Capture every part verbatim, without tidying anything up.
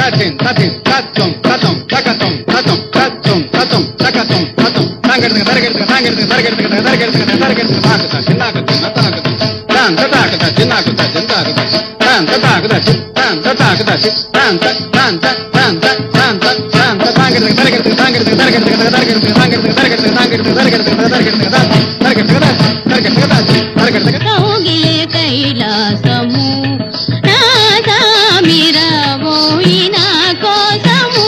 తతిం తతిం తత్వం తతం తకతం తతం తత్వం తతం తకతం తతం తాంగెడత దరగెడత తాంగెడత దరగెడత దరగెడత దరగెడత తాకత చిన్నాకత నతాకత తాం తతాకత చిన్నాకత చింతాకత తాం తతాకత తాం తతాకత తాం తాం తాం తాం తాం తాంగెడత దరగెడత తాంగెడత దరగెడత దరగెడత తాంగెడత దరగెడత తాంగెడత దరగెడత దరగెడత దరగెడత దరగెడత దరగెడత కౌగిలే కైలాసము నాదామిరవోయిన కోసము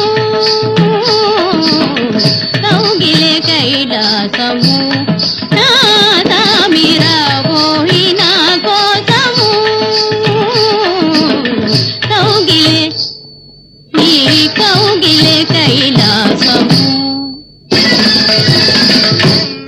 కౌగిలే కైలాసము నాదామిరవోయిన కోసము కౌగిలే ఈ కౌగిలే కైలాసము